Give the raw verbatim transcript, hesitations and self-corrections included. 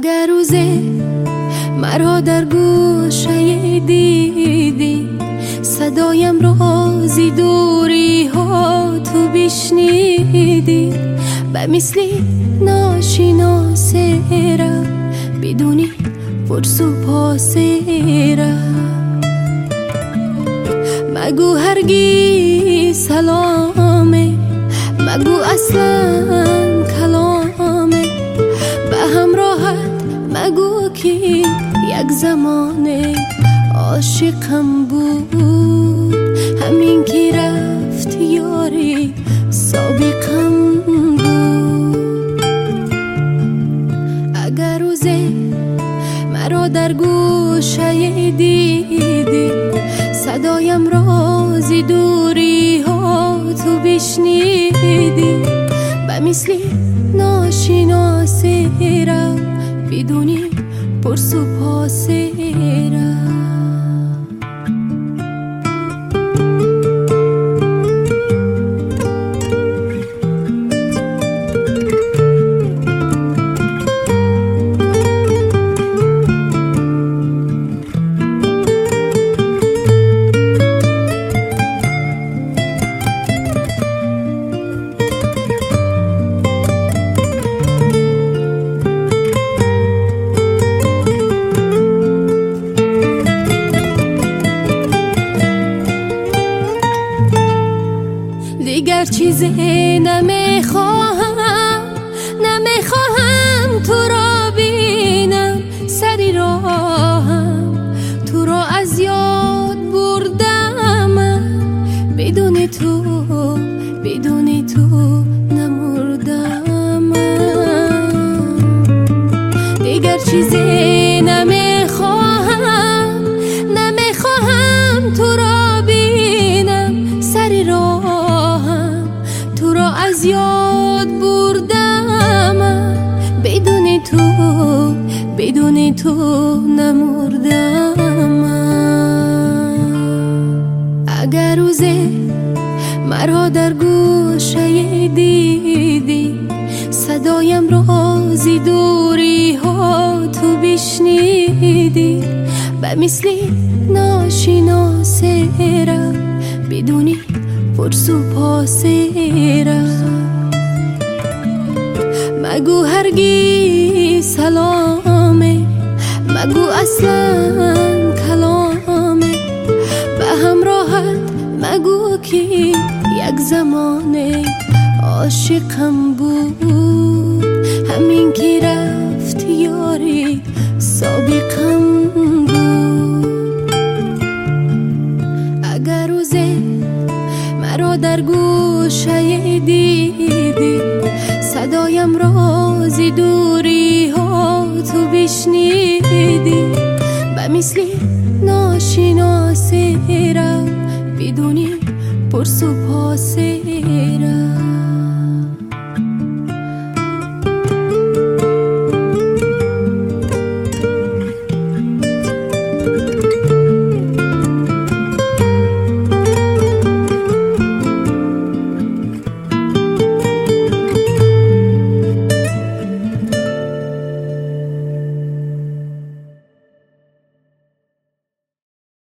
اگر روزه مرا در گوشه دیدی، صدایم رازی دوری ها تو بشنیدی، به مثلی ناشناسه را بدونی پرس و پاسه را. مگو هرگی سلامه، مگو اصلا کلامه، به همراهت مگو که یک زمانه عاشقم بود، همین که رفت یاری سابقم بود. اگر روزه مرا در گوشه دیدی، صدایم رازی دوری ها تو بشنیدی، به مثلی ناشناسه را بدونی پرس و پاسه را. دیگر چیزی نمیخواهم، نمیخواهم تو را بینم سری راهم، تو را از یاد بردم، بدون تو بدون تو نمردم. دیگر چیزی نمیخواهم، نمیخواهم تو را بینم سری راهم، تو را از یاد بردم، بدون تو بدون تو نمردم. اگر روزه مرا در گوشه دیدی، صدایم رازی دوری ها تو بشنیدی، به مثلی ناشناسه را بدونی پرس و پاسه را. مگو هرگی سلامه، مگو اصلا کلامه، به همراهت مگو که یک زمانه عاشقم بود، همین که رفت یاری سابقم بود. اگر روزه مرا در گوشه دیدی، صدایم رازی دوری ها تو بشنیدی، به مثلی ناشناسه را بدونی پرس و پاسه را.